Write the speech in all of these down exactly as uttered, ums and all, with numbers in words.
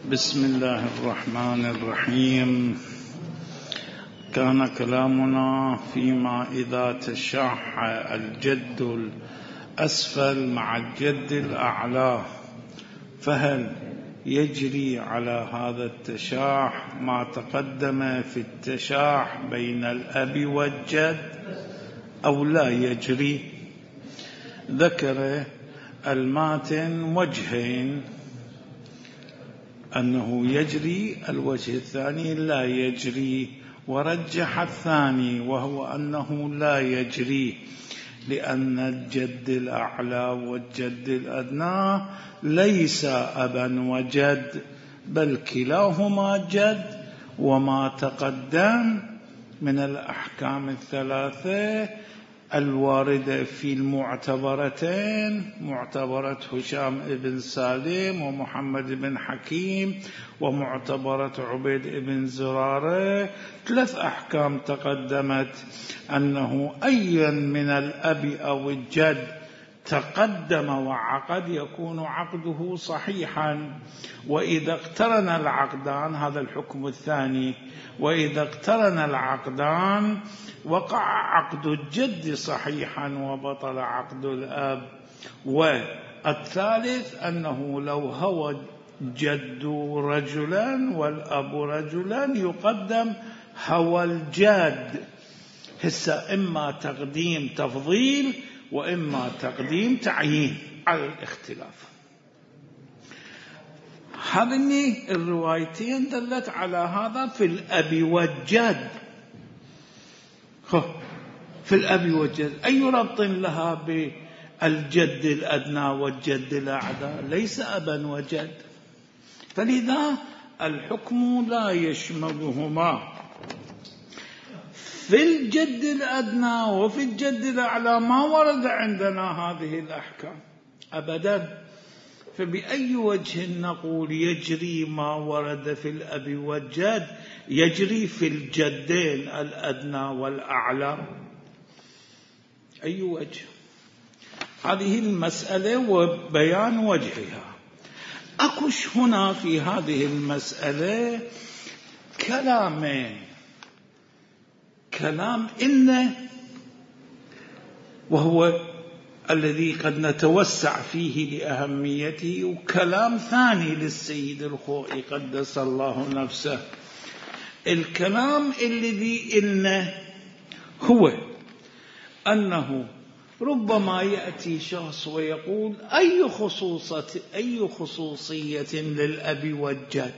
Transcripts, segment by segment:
بسم الله الرحمن الرحيم. كان كلامنا فيما إذا تشاح الجد الأسفل مع الجد الأعلى، فهل يجري على هذا التشاح ما تقدم في التشاح بين الأب والجد أو لا يجري؟ ذكر الماتن وجهين، أنه يجري، الوجه الثاني لا يجري، ورجح الثاني وهو أنه لا يجري، لأن الجد الأعلى والجد الأدنى ليس أبا وجد، بل كلاهما جد. وما تقدم من الأحكام الثلاثة الواردة في المعتبرتين، معتبرة هشام بن سالم ومحمد بن حكيم ومعتبرة عبيد بن زرارة، ثلاث أحكام تقدمت، أنه أي من الأب أو الجد تقدم وعقد يكون عقده صحيحا، وإذا اقترن العقدان، هذا الحكم الثاني، وإذا اقترن العقدان وقع عقد الجد صحيحا وبطل عقد الأب. والثالث أنه لو هو جد رجلا والأب رجلا يقدم هو الجد. هسه إما تقديم تفضيل وإما تقديم تعيين على الاختلاف. هذين الروايتين دلت على هذا في الأب والجد. في الأب والجد أي ربط لها بالجد الأدنى والجد الأعلى؟ ليس أبا وجد، فلذا الحكم لا يشملهما. في الجد الأدنى وفي الجد الأعلى ما ورد عندنا هذه الأحكام أبدا، فبأي وجه نقول يجري ما ورد في الأب والجد يجري في الجدين الأدنى والأعلى؟ أي وجه؟ هذه المسألة وبيان وجهها. أكش هنا في هذه المسألة كلامين، كلام إن وهو الذي قد نتوسع فيه لأهميته، وكلام ثاني للسيد الخوئي قدس الله نفسه. الكلام الذي إنه هو أنه ربما يأتي شخص ويقول أي خصوصة أي خصوصية للأب والجد؟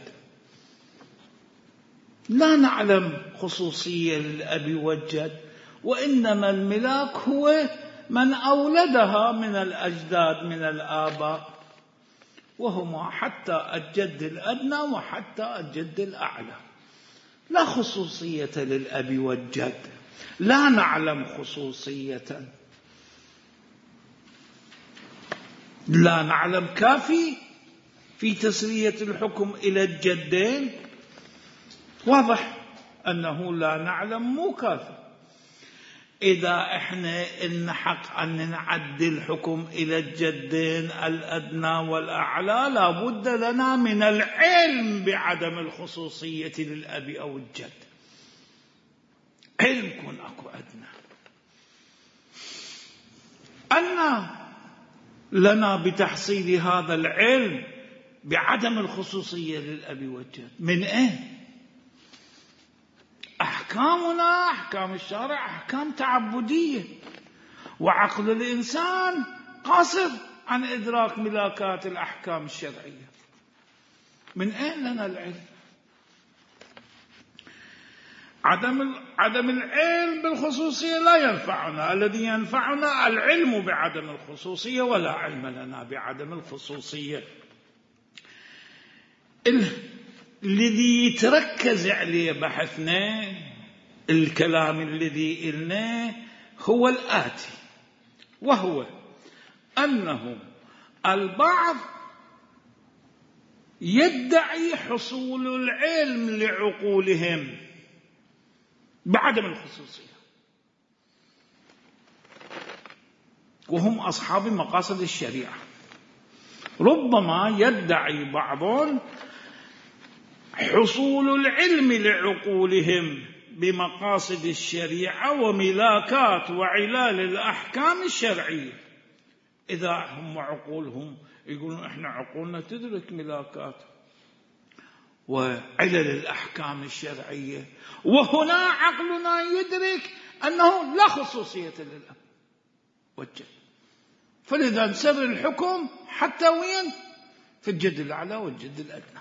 لا نعلم خصوصية للأب والجد، وإنما الملاك هو من أولدها من الأجداد من الآباء، وهما حتى الجد الأدنى وحتى الجد الأعلى. لا خصوصية للأب والجد، لا نعلم خصوصية، لا نعلم كافي في تسرية الحكم إلى الجدين. واضح أنه لا نعلم مو كافي. إذا إحنا إن حق أن نعدل الحكم إلى الجدين الأدنى والأعلى لابد لنا من العلم بعدم الخصوصية للأب أو الجد. علم كن أكو أدنى أن لنا بتحصيل هذا العلم بعدم الخصوصية للأب والجد من إيه؟ أحكامنا أحكام الشارع أحكام تعبدية، وعقل الإنسان قاصر عن إدراك ملاكات الأحكام الشرعية. من أين لنا العلم؟ عدم عدم العلم بالخصوصية لا ينفعنا، الذي ينفعنا العلم بعدم الخصوصية، ولا علم لنا بعدم الخصوصية. الذي يتركز عليه بحثنا، الكلام الذي قلناه هو الآتي، وهو أنه البعض يدعي حصول العلم لعقولهم بعدم الخصوصية، وهم أصحاب مقاصد الشريعة. ربما يدعي بعضهم حصول العلم لعقولهم بمقاصد الشريعة وملاكات وعلال الأحكام الشرعية. إذا هم عقولهم يقولون إحنا عقولنا تدرك ملاكات وعلل الأحكام الشرعية، وهنا عقلنا يدرك أنه لا خصوصية للأب والجد، فلذا سر الحكم حتى وين؟ في الجد الأعلى والجد الأدنى.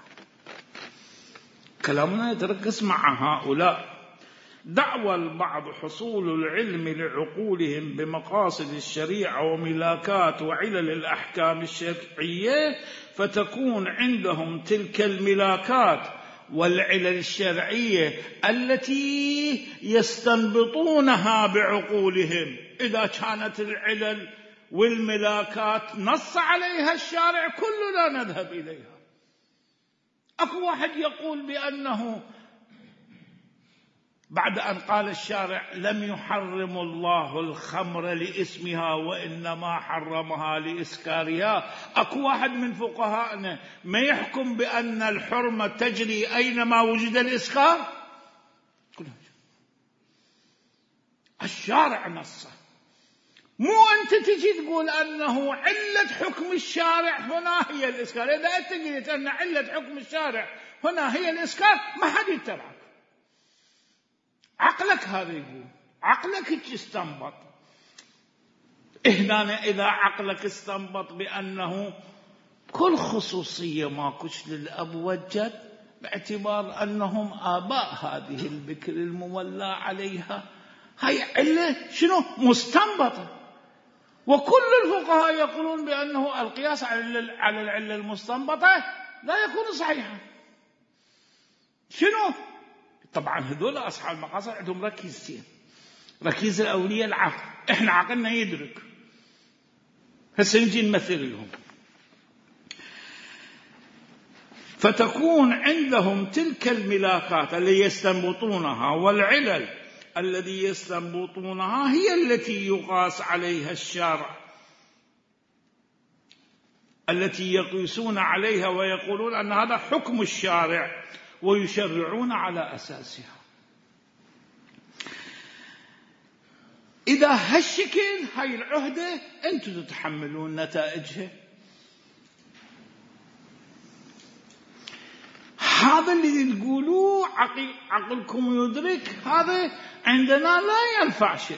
كلامنا يتركز مع هؤلاء. دعوى البعض حصول العلم لعقولهم بمقاصد الشريعة وملاكات وعلل الأحكام الشرعية، فتكون عندهم تلك الملاكات والعلل الشرعية التي يستنبطونها بعقولهم. إذا كانت العلل والملاكات نص عليها الشارع كلنا نذهب إليها. أكو واحد يقول بأنه بعد أن قال الشارع لم يحرم الله الخمر لاسمها وإنما حرمها لإسكارها، أكو واحد من فقهاءنا ما يحكم بأن الحرمة تجري أينما وجد الإسكار؟ الشارع نصه، مو أنت تجي تقول أنه علة حكم الشارع هنا هي الإسكار. إذا أنت قلت أن علة حكم الشارع هنا هي الإسكار ما حد يتبعك. عقلك هذا يقول، عقلك استنبط. هنا إذا عقلك استنبط بأنه كل خصوصية ماكوش للأب والجد باعتبار أنهم آباء هذه البكر المولى عليها، هاي علة شنو؟ مستنبطة. وكل الفقهاء يقولون بأنه القياس على العلة المستنبطة لا يكون صحيحا. شنو؟ طبعا هذول أصحاب المقاصد عندهم ركيزتين، ركيز الأولية العقل، إحنا عقلنا يدرك. هسه نجي نمثل لهم. فتكون عندهم تلك الملاكات اللي يستنبطونها والعلل الذي يستنبطونها هي التي يقاس عليها الشارع، التي يقيسون عليها ويقولون أن هذا حكم الشارع ويشرعون على أساسها. إذا هالشكل هاي العهدة أنتم تتحملون نتائجها. هذا اللي تقولوه عقل عقلكم يدرك، هذا عندنا لا ينفع شيء.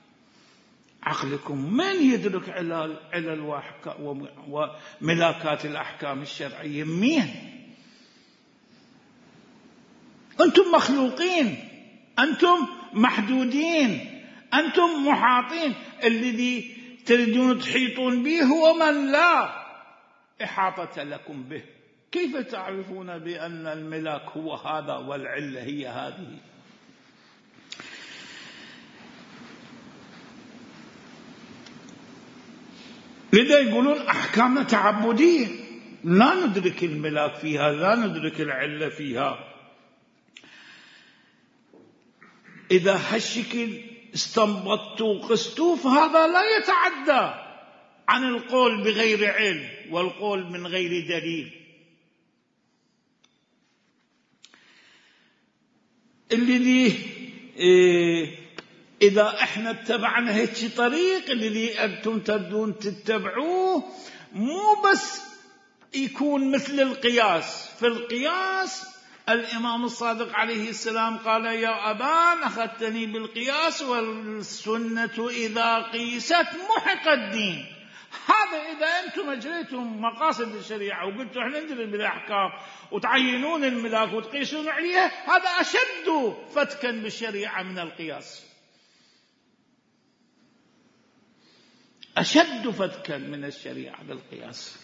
عقلكم من يدرك علل علل وملاكات الأحكام الشرعية؟ مين؟ أنتم مخلوقين، أنتم محدودين، أنتم محاطين. الذي تريدون تحيطون به هو من لا إحاطة لكم به. كيف تعرفون بأن الملاك هو هذا والعلة هي هذه؟ لذا يقولون أحكامنا تعبدية، لا ندرك الملاك فيها، لا ندرك العلة فيها. إذا هالشكل استنبطوا وقستوا فهذا لا يتعدى عن القول بغير علم والقول من غير دليل. الذي إيه إذا احنا اتبعنا هيك طريق الذي أنتم تبدون تتبعوه، مو بس يكون مثل القياس. في القياس الإمام الصادق عليه السلام قال يا أبان أخذتني بالقياس والسنة إذا قيست محق الدين. هذا إذا أنتم أجريتم مقاصد الشريعة وقلتوا احنا ندري بالأحكام وتعينون الملاك وتقيسون عليها، هذا أشد فتكا بالشريعة من القياس، أشد فتكا من الشريعة بالقياس،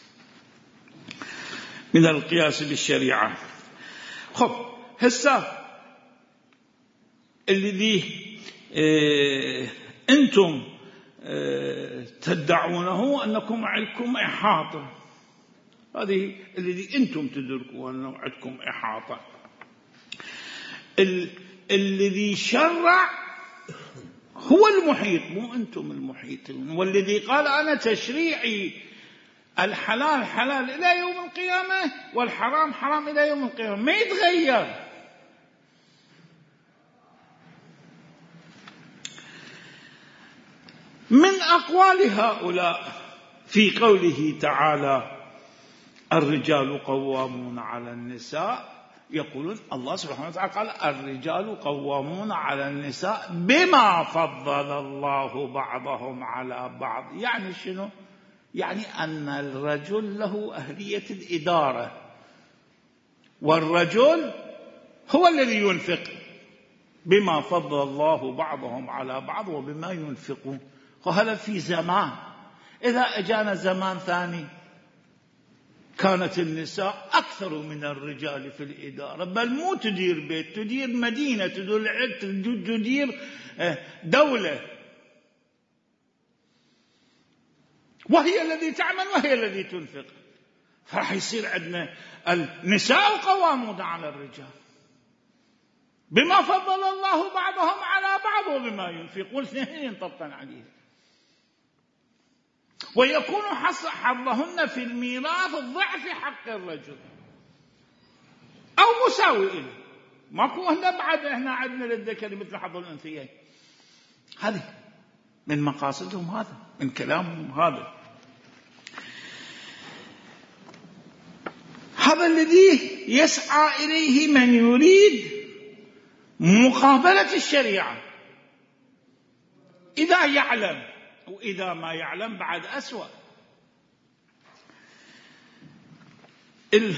من القياس بالشريعة. خب هسه الذي اه أنتم اه تدعونه أنكم عندكم إحاطة، هذه الذي أنتم تدركوا أنه عندكم إحاطة. ال الذي شرع هو المحيط، مو أنتم المحيطون. والذي قال أنا تشريعي الحلال حلال إلى يوم القيامة، والحرام حرام إلى يوم القيامة، ما يتغير. من أقوال هؤلاء في قوله تعالى الرجال قوامون على النساء، يقولون الله سبحانه وتعالى قال الرجال قوامون على النساء بما فضل الله بعضهم على بعض. يعني شنو؟ يعني أن الرجل له أهلية الإدارة، والرجل هو الذي ينفق بما فضل الله بعضهم على بعض وبما ينفقون. وهذا في زمان. إذا أجانا زمان ثاني كانت النساء أكثر من الرجال في الإدارة، بل مو تدير بيت، تدير مدينة، تدير دولة، وهي التي تعمل وهي التي تنفق. فراح يصير عندنا النساء قوامون على الرجال بما فضل الله بعضهم على بعض وبما ينفقون، اثنين طبقا عليه. ويكون حظهن في الميراث ضعف حق الرجل أو مساوي له. ماكو هنا بعد احنا عندنا للذكر مثل حظ الأنثيين. هذه من مقاصدهم، هذا من كلامهم، هذا هذا الذي يسعى إليه من يريد مقابلة الشريعة إذا يعلم، وإذا ما يعلم بعد أسوأ. ال...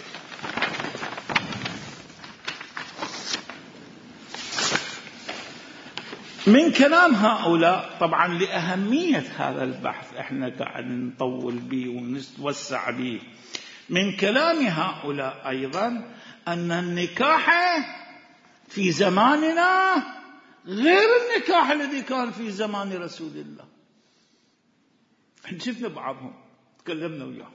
من كلام هؤلاء طبعا لأهمية هذا البحث احنا قاعد نطول به ونتوسع به، من كلام هؤلاء أيضا أن النكاح في زماننا غير النكاح الذي كان في زمان رسول الله. احنا شفنا بعضهم، تكلمنا وياه.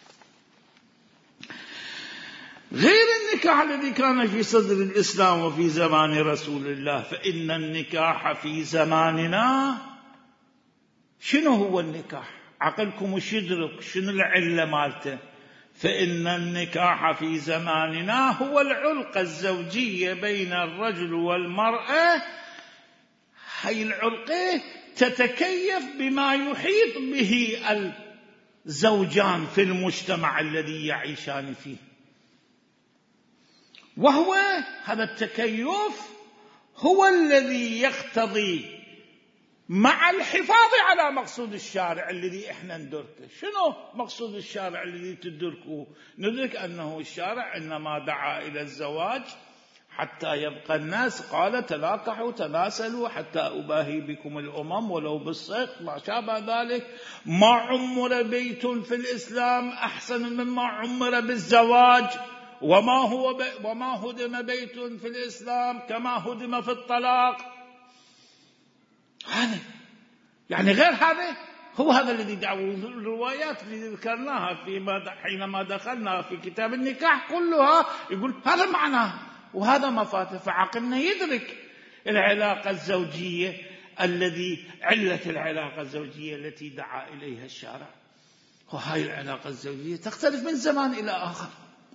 غير النكاح الذي كان في صدر الإسلام وفي زمان رسول الله. فإن النكاح في زماننا، شنو هو النكاح؟ عقلكم وش يدرك شنو العلة مالته؟ فإن النكاح في زماننا هو العلاقة الزوجية بين الرجل والمرأة. هاي العلاقة تتكيف بما يحيط به الزوجان في المجتمع الذي يعيشان فيه، وهو هذا التكيف هو الذي يقتضي مع الحفاظ على مقصود الشارع الذي احنا ندركه. شنو مقصود الشارع الذي تدركه؟ ندرك أنه الشارع إنما دعا إلى الزواج حتى يبقى الناس، قال تلاقحوا تناسلوا حتى أباهي بكم الأمم ولو بالصيق ما شابه ذلك. ما عمر بيت في الإسلام أحسن مما عمر بالزواج، وما هو بي وما هدم بيت في الإسلام كما هدم في الطلاق. هذا يعني غير هذا هو هذا الذي دعوا الروايات اللي ذكرناها فيما حينما دخلنا في كتاب النكاح كلها يقول هذا معناه وهذا مفاته. فعقلنا يدرك العلاقة الزوجية الذي علة العلاقة الزوجية التي دعا إليها الشارع. وهاي العلاقة الزوجية تختلف من زمان إلى آخر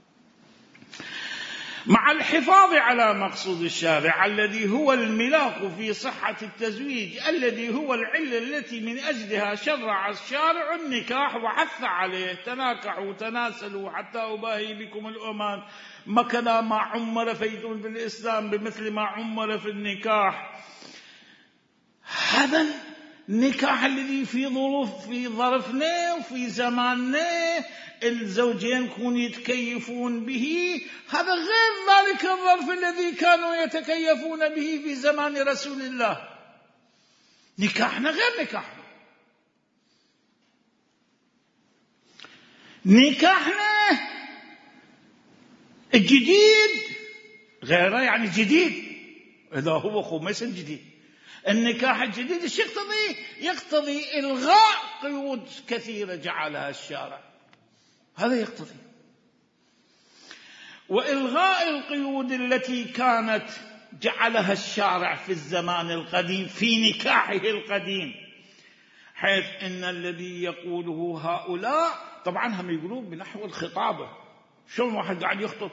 مع الحفاظ على مقصود الشارع الذي هو الملاك في صحة التزويج، الذي هو العلة التي من أجلها شرع الشارع النكاح وحث عليه. تناكحوا تناسلوا حتى أباهي بكم الأمان. مكنا ما عمر فيد في الإسلام بمثل ما عمر في النكاح. هذا النكاح الذي في ظروف في ظرفنا وفي زماننا الزوجين يكونوا يتكيفون به، هذا غير ذلك الظرف الذي كانوا يتكيفون به في زمان رسول الله. نكاحنا غير نكاحنا. نكاحنا الجديد غيره، يعني جديد إذا هو خميس جديد. النكاح الجديد ايش يقتضي؟ يقتضي إلغاء قيود كثيرة جعلها الشارع، هذا يقتضي. وإلغاء القيود التي كانت جعلها الشارع في الزمان القديم في نكاحه القديم، حيث إن الذي يقوله هؤلاء طبعا هم يقولون بنحو الخطابة. شلون واحد قاعد يخطب؟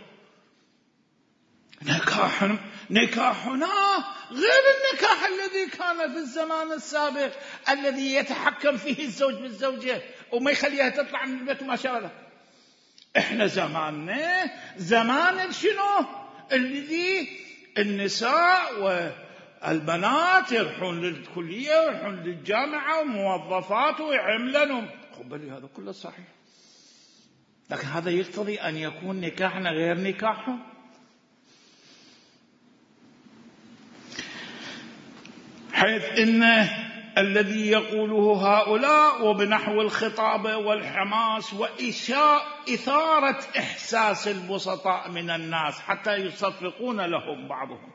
نكاح نكاحنا غير النكاح الذي كان في الزمان السابق الذي يتحكم فيه الزوج بالزوجة وما يخليها تطلع من البيت وما شابه. احنا زماننا زمان شنو؟ الذي النساء والبنات يروحون للكلية ويروحون للجامعة وموظفات ويعملون. قبل هذا كله صحيح، لكن هذا يقتضي أن يكون نكاحنا غير نكاحهم. حيث إن الذي يقوله هؤلاء وبنحو الخطابة والحماس وإثارة إحساس البسطاء من الناس حتى يصفقون لهم بعضهم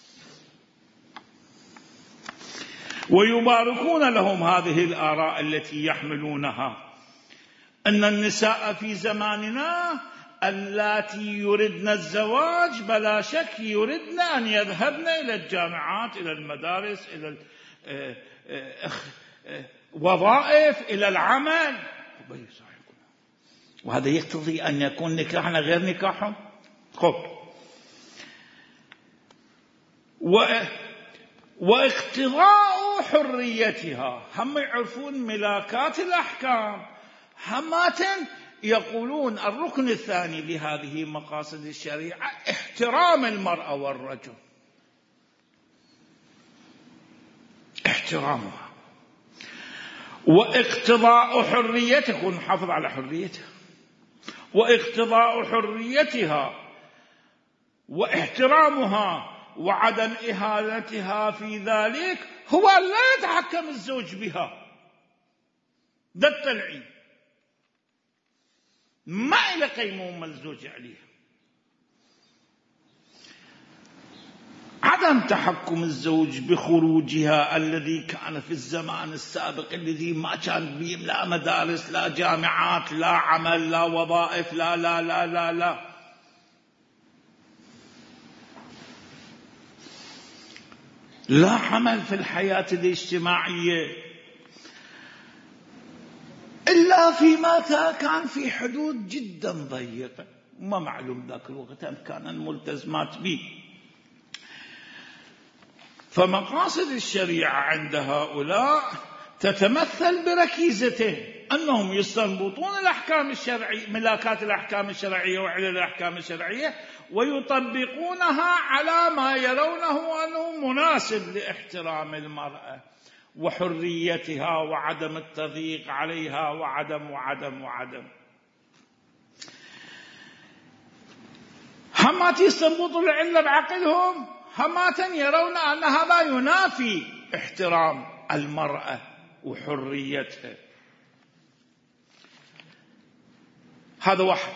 ويباركون لهم هذه الآراء التي يحملونها، أن النساء في زماننا اللاتي يردن الزواج بلا شك يردن أن يذهبن إلى الجامعات، إلى المدارس، إلى الوظائف، إلى العمل، وهذا يقتضي أن يكون نكاحنا غير نكاحهم. خب و... واقتضاء حريتها، هم يعرفون ملاكات الأحكام، همات يقولون الركن الثاني لهذه مقاصد الشريعة احترام المرأة والرجل، احترامها واقتضاء حريتها، يكون محافظ على حريتها، واقتضاء حريتها واحترامها وعدم إهانتها في ذلك هو أن لا يتحكم الزوج بها ضد التلعين، ما إلى قيمومة الزوج عليها. عدم تحكم الزوج بخروجها الذي كان في الزمان السابق الذي ما كان بيه لا مدارس لا جامعات لا عمل لا وظائف لا لا لا لا لا لا عمل في الحياة الاجتماعية إلا فيما كان في حدود جدا ضيقة، ما معلوم ذاك الوقت كان الملتزمات به. فمقاصد الشريعة عند هؤلاء تتمثل بركيزتين، أنهم يستنبطون الأحكام الشرعية، ملاكات الأحكام الشرعية وعلل الأحكام الشرعية، ويطبقونها على ما يرونه أنه مناسب لاحترام المرأة وحريتها وعدم التضييق عليها وعدم وعدم وعدم. همات يستنبطوا العلة بعقلهم، همات يرون أن هذا ينافي احترام المرأة وحريتها. هذا واحد،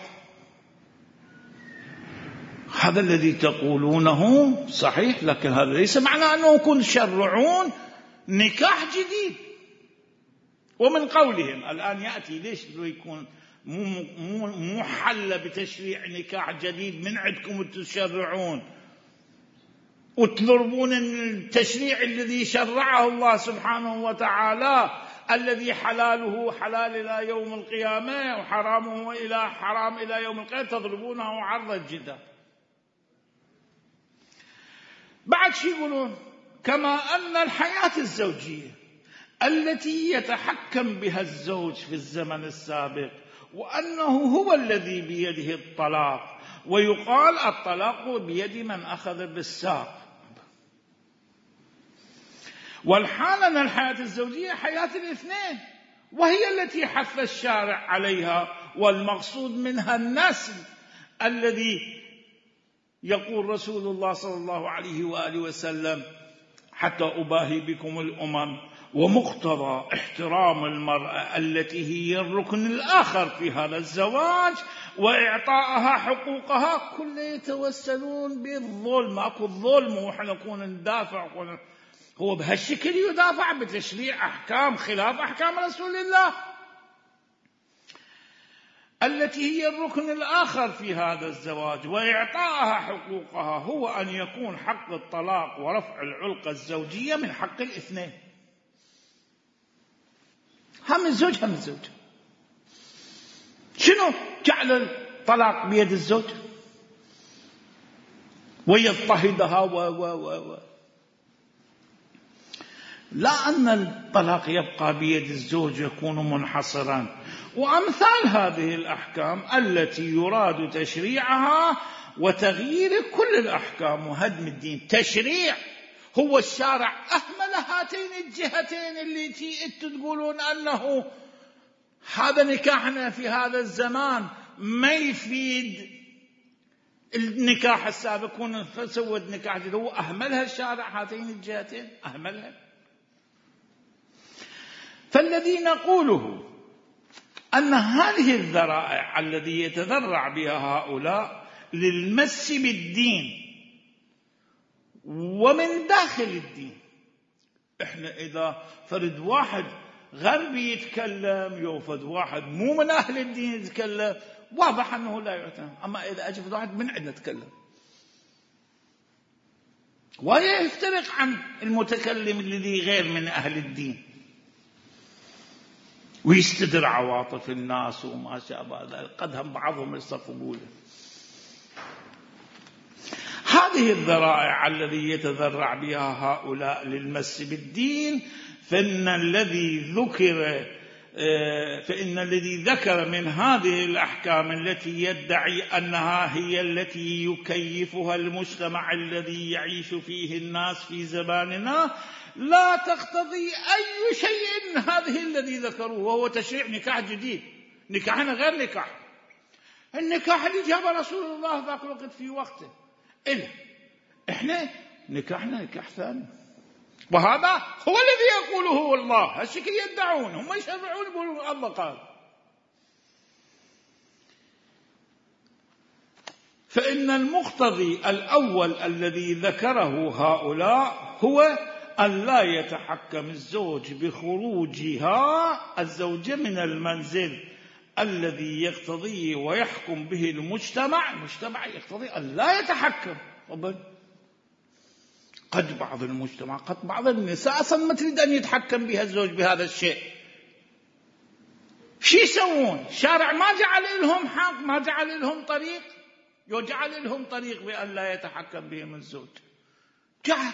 هذا الذي تقولونه صحيح، لكن هذا ليس معنى أنه يكون شرعون نكاح جديد. ومن قولهم الآن يأتي ليش يكون مو حل بتشريع نكاح جديد من عندكم تشرعون وتضربون التشريع الذي شرعه الله سبحانه وتعالى الذي حلاله حلال إلى يوم القيامة وحرامه إلى حرام إلى يوم القيامة، تضربونه عرض الجدار. بعد شي يقولون كما أن الحياة الزوجية التي يتحكم بها الزوج في الزمن السابق وأنه هو الذي بيده الطلاق، ويقال الطلاق بيد من أخذ بالساق، والحال أن الحياة الزوجية حياة الاثنين وهي التي حث الشارع عليها، والمقصود منها النسل الذي يقول رسول الله صلى الله عليه وآله وسلم حتى أباهي بكم الأمم، ومقتضى احترام المرأة التي هي الركن الآخر في هذا الزواج وإعطائها حقوقها، كل يتوسلون بالظلم. أكو الظلم وإحنا نكون ندافع، هو بهالشكل يدافع بتشريع أحكام خلاف أحكام رسول الله التي هي الركن الآخر في هذا الزواج، وإعطائها حقوقها هو أن يكون حق الطلاق ورفع العلقة الزوجية من حق الاثنين، هم الزوج هم الزوج. شنو جعل الطلاق بيد الزوج ويضطهدها و و و و لا أن الطلاق يبقى بيد الزوج يكون منحصرا. وأمثال هذه الأحكام التي يراد تشريعها وتغيير كل الأحكام وهدم الدين. تشريع هو الشارع أهمل هاتين الجهتين اللي انتم تقولون أنه هذا نكاحنا في هذا الزمان ما يفيد النكاح السابق ونسود نكاح جديد. هو أهملها الشارع هاتين الجهتين أهملها. فالذي نقوله أن هذه الذرائع الذي يتذرع بها هؤلاء للمس بالدين ومن داخل الدين. إحنا إذا فرد واحد غربي يتكلم يوفد واحد مو من أهل الدين يتكلم واضح أنه لا يعتنى. أما إذا أجد واحد من عندنا يتكلم ولا يفترق عن المتكلم الذي غير من أهل الدين ويستدر عواطف الناس وما شابه ذلك، قد هم بعضهم يصفقوا له. هذه الذرائع الذي يتذرع بها هؤلاء للمس بالدين فإن الذي ذكر فإن الذي ذكر من هذه الأحكام التي يدعي أنها هي التي يكيفها المجتمع الذي يعيش فيه الناس في زماننا لا تقتضي أي شيء من هذه الذي ذكروه، وهو تشريع نكاح جديد. نكاحنا غير نكاح النكاح اللي جاب رسول الله ذاك الوقت في وقته. إلا إحنا نكاحنا نكاح ثاني، وهذا هو الذي يقوله الله. هالشكل يدعون هم يشرعون يقولون الله قال. فإن المقتضي الأول الذي ذكره هؤلاء هو أن لا يتحكم الزوج بخروجها الزوجة من المنزل الذي يقتضيه ويحكم به المجتمع. المجتمع يقتضي أن لا يتحكم. قد بعض المجتمع قد بعض النساء أصلا ما تريد أن يتحكم بها الزوج بهذا الشيء. شو يسوون؟ شارع ما جعل لهم حق، ما جعل لهم طريق، يجعل لهم طريق بأن لا يتحكم بهم الزوج. جعل.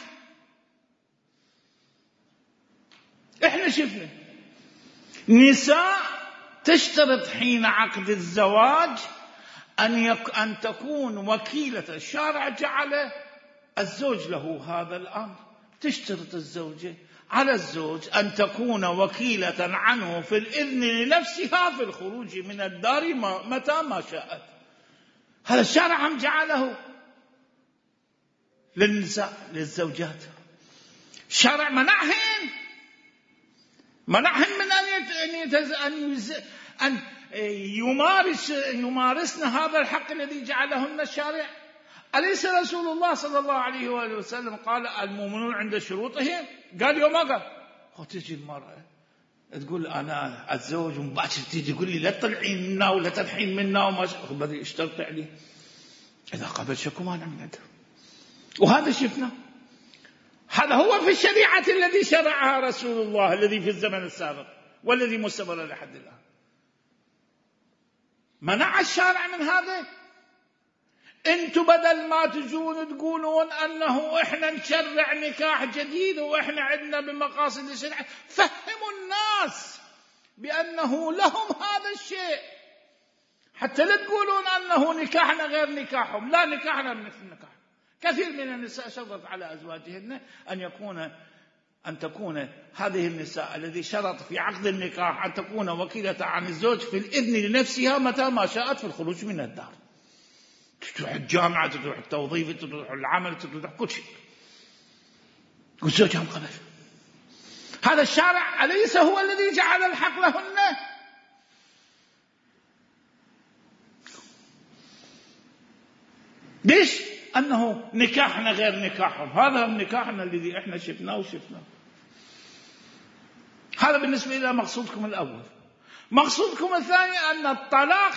إحنا شفنا نساء تشترط حين عقد الزواج أن, يك... أن تكون وكيلة. الشارع جعل الزوج له هذا الأمر. تشترط الزوجة على الزوج أن تكون وكيلة عنه في الإذن لنفسها في الخروج من الدار متى ما شاءت. هذا الشارع هم جعله للنساء للزوجات. الشارع منعهن منعهن من أن يتز... أن, يز... أن يمارس يمارسن هذا الحق الذي جعلهن الشارع. أليس رسول الله صلى الله عليه وآله وسلم قال المؤمنون عند شروطهم؟ قال يوم ما قال تجي المرأة تقول أنا أتزوج ومباشر تيجي تقول لي لا تطلعين منا ولا تنحين منا وما بدي اشترط عليه. إذا قبل شكو ما نعمل عنده. وهذا شفنا هذا هو في الشريعة الذي شرعها رسول الله الذي في الزمن السابق والذي مستمر لحد الآن. منع الشارع من هذا. انتم بدل ما تجون تقولون أنه إحنا نشرع نكاح جديد وإحنا عندنا بمقاصد الشريعة، فهموا الناس بأنه لهم هذا الشيء حتى لا تقولون أنه نكاحنا غير نكاحهم. لا، نكاحنا مثل نكاح. كثير من النساء شرط على أزواجهن أن يكون أن تكون هذه النساء الذي شرط في عقد النكاح أن تكون وكيلة عن الزوج في الإذن لنفسها متى ما شاءت في الخروج من الدار. تروح الجامعة، تروح التوظيف، تروح العمل، تروح كل شيء، والزوج هم قبل. هذا الشارع أليس هو الذي جعل الحق لهن؟ ليش؟ أنه نكاحنا غير نكاحهم. هذا النكاحنا الذي إحنا شفناه وشفناه. هذا بالنسبة إلى مقصودكم الأول. مقصودكم الثاني أن الطلاق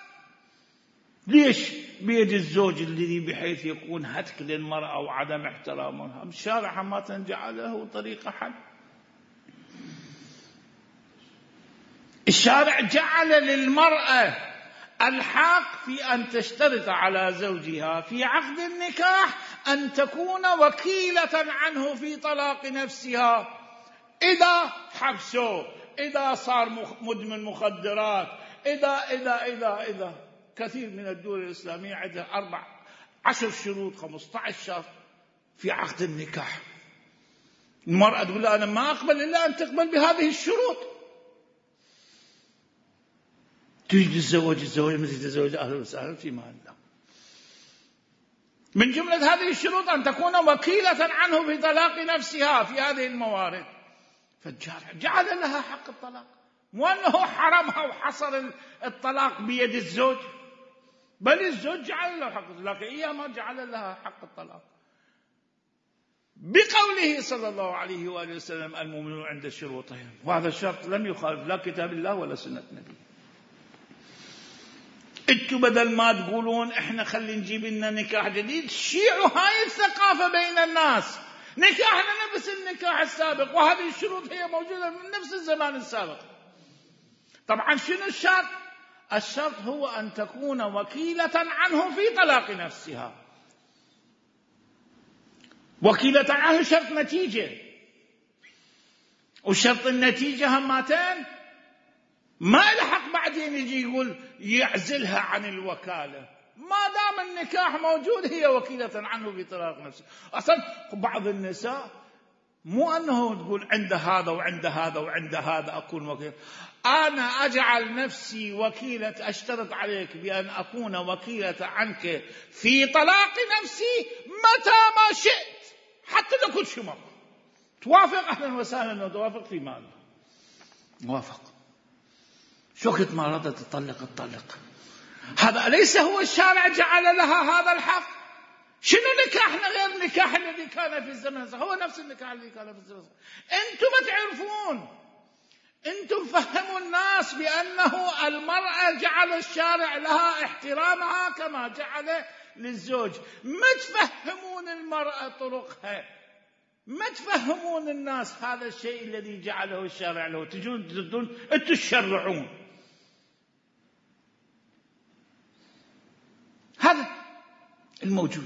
ليش بيد الزوج الذي بحيث يكون هتك للمرأة وعدم احترامها. الشارع ما تنجعل له طريقة حل. الشارع جعل للمرأة الحق في أن تشترط على زوجها في عقد النكاح أن تكون وكيلة عنه في طلاق نفسها. إذا حبسه، إذا صار مدمن مخدرات، إذا إذا إذا إذا كثير من الدول الإسلامية عندها أربع عشر شروط خمسة عشر شرط في عقد النكاح. المرأة تقول أنا ما أقبل إلا أن تقبل بهذه الشروط. تريد تتزوج الزوج مثل تتزوج أهلا وسهلا في مال الله. من جملة هذه الشروط أن تكون وكيلة عنه في طلاق نفسها في هذه الموارد. فجعل لها حق الطلاق، مو أنه حرمها وحصر الطلاق بيد الزوج، بل الزوج جعل له حق الطلاق، إياه ما جعل لها حق الطلاق بقوله صلى الله عليه وآله وسلم المؤمنون عند شروطهم. وهذا الشرط لم يخالف لا كتاب الله ولا سنة نبي. انتوا بدل ما تقولون احنا خلي نجيب لنا نكاح جديد، شيعوا هاي الثقافة بين الناس، نكاحنا نفس النكاح السابق، وهذه الشروط هي موجودة من نفس الزمان السابق. طبعا شنو الشرط؟ الشرط هو أن تكون وكيلة عنه في طلاق نفسها. وكيلة عنه شرط نتيجة، وشرط النتيجة هماتين ما له حق بعدين يجي يقول يعزلها عن الوكالة. ما دام النكاح موجود هي وكيلة عنه في طلاق نفسه. أصلا بعض النساء مو أنه تقول عند هذا وعند هذا وعند هذا أكون وكيلة، أنا أجعل نفسي وكيلة، أشترط عليك بأن أكون وكيلة عنك في طلاق نفسي متى ما شئت، حتى لو كنت شمر توافق أهلا وسهلا، أنه توافق في مال موافق. شو كنت ما رضت تطلق تطلق. هذا أليس هو الشارع جعل لها هذا الحق؟ شنو نكاحنا غير النكاح الذي كان في الزمن؟ هو نفس النكاح الذي كان في الزمن. أنتم ما تعرفون، أنتم فهموا الناس بأنه المرأة جعل الشارع لها احترامها كما جعل للزوج. ما تفهمون المرأة طرقها، ما تفهمون الناس هذا الشيء الذي جعله الشارع له. تجون تردون أنتم تشرعون. هذا الموجود.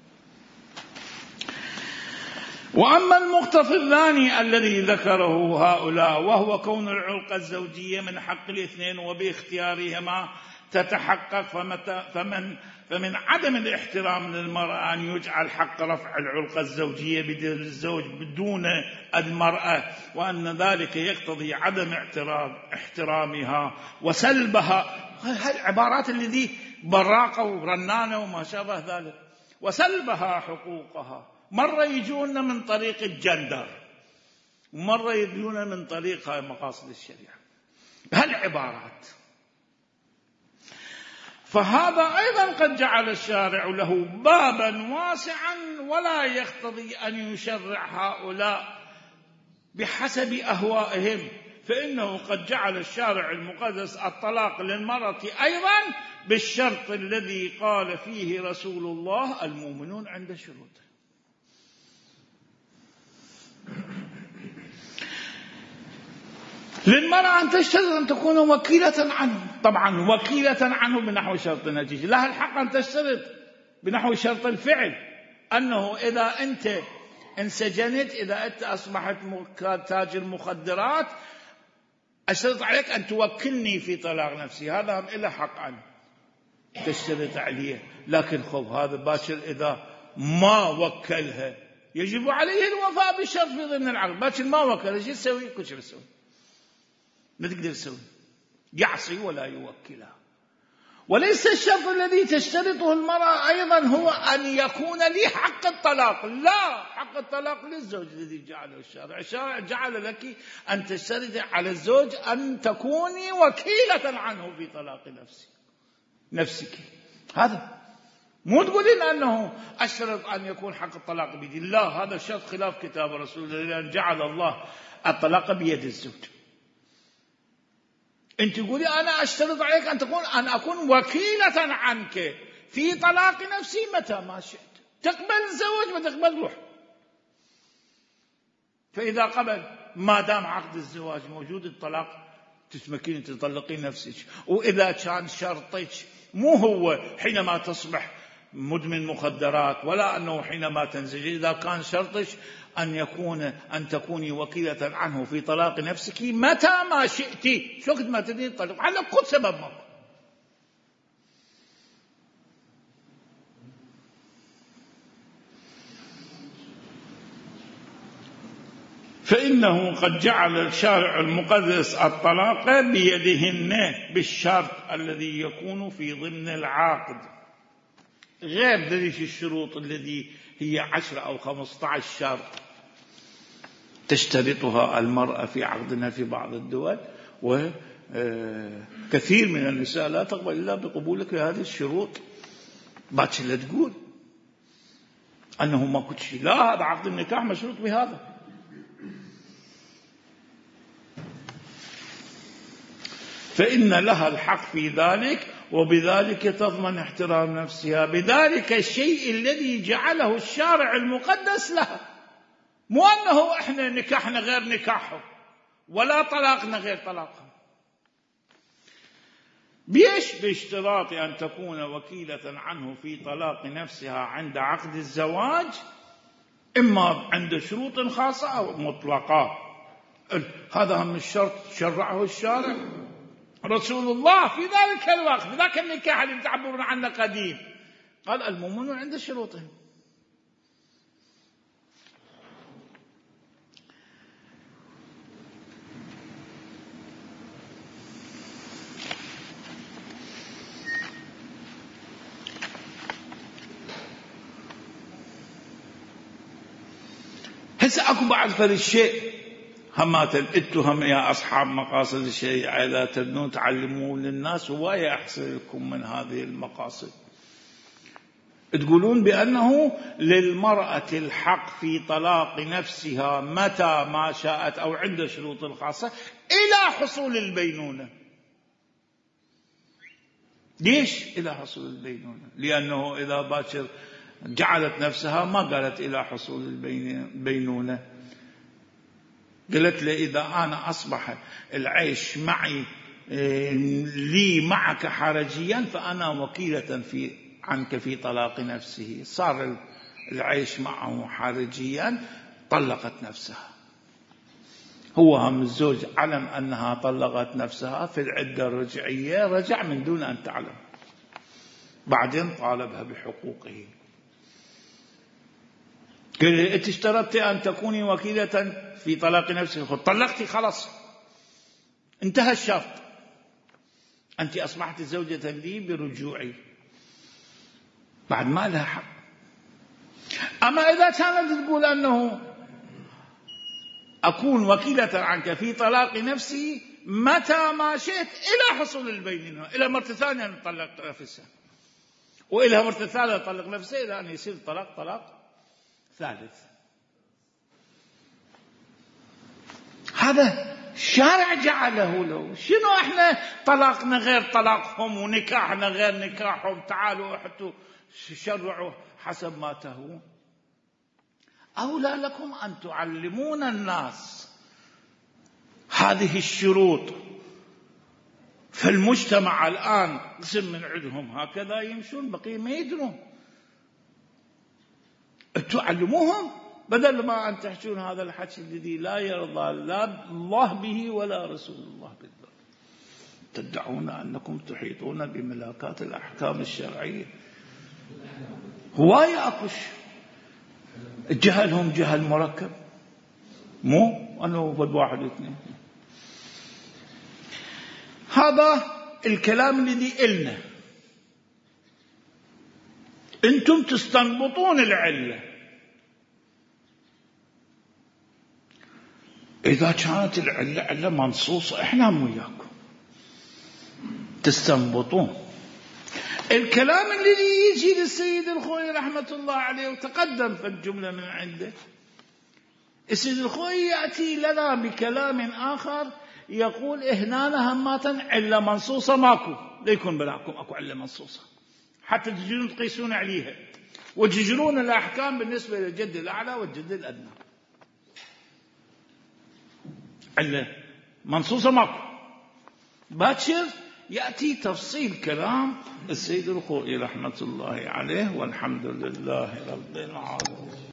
وأما المقتضى الثاني الذي ذكره هؤلاء، وهو كون العلاقة الزوجية من حق الاثنين وباختيارهما تتحقق، فمن فمن عدم الاحترام للمرأة أن يجعل حق رفع العلاقة الزوجية للزوج بدون المرأة، وأن ذلك يقتضي عدم احترامها وسلبها. هالعبارات التي براقة ورنانة وما شابه ذلك. وسلبها حقوقها. مرة يجون من طريق الجندر، ومرة يجون من طريق مقاصد الشريعة. هالعبارات. فهذا أيضا قد جعل الشارع له بابا واسعا، ولا يقتضي أن يشرع هؤلاء بحسب أهوائهم، فإنه قد جعل الشارع المقدس الطلاق للمرأة أيضا بالشرط الذي قال فيه رسول الله المؤمنون عند شروطه. للمرأة أن تشترط أن تكون وكيلة عنه، طبعا وكيلة عنه بنحو شرط النتيجة. لها الحق أن تشترط بنحو شرط الفعل، أنه إذا أنت انسجنت، إذا أنت أصبحت تاجر مخدرات، أشترط عليك أن توكلني في طلاق نفسي. هذا هم إلا حق أن تشترط عليه. لكن خب هذا باشر إذا ما وكلها يجب عليه الوفاء بالشرط في ضمن العقد. باشر ما وكلها شو تسوي؟ كل شيء تسوي ما تقدر تسوي، يعصي ولا يوكلها. وليس الشرط الذي تشترطه المرأة أيضا هو أن يكون لي حق الطلاق، لا، حق الطلاق للزوج الذي جعله الشارع. الشارع جعل لك أن تشترط على الزوج أن تكوني وكيلة عنه في طلاق نفسك نفسك هذا مو تقولين أنه أشترط أن يكون حق الطلاق بيدي، لا، هذا الشرط خلاف كتاب رسول الله، لأن جعل الله الطلاق بيد الزوج. أنت تقولي أنا أشترط عليك أن تكون أن أكون وكيلة عنك في طلاق نفسي متى ما شئت. تقبل الزواج ما تقبل روح. فإذا قبل ما دام عقد الزواج موجود، الطلاق تتمكنين تطلقين نفسك. وإذا كان شرطك مو هو حينما تصبح مدمن مخدرات، ولا أنه حينما تنزل، إذا كان شرطك أن يكون أن تكوني وكيلة عنه في طلاق نفسك متى ما شئتي، شو قد ما تريدين تطلق على كل سبب ما، فإنه قد جعل الشارع المقدس الطلاق بيدهن بالشرط الذي يكون في ضمن العقد، غير ذلك الشروط الذي هي عشرة أو خمسة عشر شرط تشترطها المرأة في عقدنا في بعض الدول، وكثير من النساء لا تقبل إلا بقبولك لهذه الشروط. باكر لا تقول أنه ما كنت شيء، لا، هذا عقد النكاح مشروط بهذا. فإن لها الحق في ذلك، وبذلك تضمن احترام نفسها بذلك الشيء الذي جعله الشارع المقدس لها. مو أنه إحنا نكاحنا غير نكاحهم ولا طلاقنا غير طلاقهم. بيش؟ باشتراط أن تكون وكيلة عنه في طلاق نفسها عند عقد الزواج، إما عند شروط خاصة أو مطلقة. هذا هم الشرط شرعه الشارع رسول الله في ذلك الوقت، في ذاك النكاح اللي تعبرون عنه قديم، قال المؤمنون عند شروطهم. هسه اكو بعد فرد الشيء همات انتم يا اصحاب مقاصد الشريعه اذا تبنون تعلمون للناس، هوايه احسن لكم من هذه المقاصد. تقولون بانه للمراه الحق في طلاق نفسها متى ما شاءت او عند شروط خاصه الى حصول البينونه. ليش الى حصول البينونه؟ لانه اذا باكر جعلت نفسها ما قالت الى حصول البينونه، قلت له إذا أنا أصبح العيش معي لي معك حرجيا فأنا وكيلة في عنك في طلاق نفسه. صار العيش معه حرجيا، طلقت نفسها. هو هم الزوج علم أنها طلقت نفسها في العدة الرجعية، رجع من دون أن تعلم، بعدين طالبها بحقوقه. قال أنت اشترطت أن تكوني وكيلة في طلاق نفسك، طلقتي خلاص انتهى الشرط، أنت أصبحت زوجة لي برجوعي، بعد ما لها حق. أما إذا كانت تقول أنه أكون وكيلة عنك في طلاق نفسي متى ما شئت إلى حصول البينونة، إلى مرة ثانية نطلق نفسها، وإلى مرة ثالثة طلق نفسه، إلى أن يصير طلاق طلاق ثالث. هذا الشارع جعله له. شنو احنا طلاقنا غير طلاقهم ونكاحنا غير نكاحهم؟ تعالوا حتى شرعوا حسب ما تهون. أولى لكم أن تعلمون الناس هذه الشروط. فالمجتمع الآن قسم من عندهم هكذا يمشون، بقية ما يدرون. تعلموهم بدل ما أن تحجون هذا الحكي الذي لا يرضى لا الله به ولا رسول الله بالله. تدعون أنكم تحيطون بملاكات الأحكام الشرعية. هواية أكش جهلهم جهل مركب، مو أنه فد واحد اثنين. هذا الكلام الذي إلنا أنتم تستنبطون العلة. إذا كانت العلة علة منصوصة إحنا مو وياكم تستنبطون. الكلام الذي يجي للسيد الخوئي رحمة الله عليه وتقدم في الجملة من عنده، السيد الخوئي يأتي لنا بكلام آخر يقول إهنا هماتا علة منصوصة ماكو، ليكن بلاكم أكو علة منصوصة حتى تجرون تقيسون عليها وتجرون الأحكام بالنسبة للجد الأعلى والجد الأدنى. علة منصوصة ماكو. باكر يأتي تفصيل كلام السيد الخوئي رحمة الله عليه، والحمد لله رب العالمين.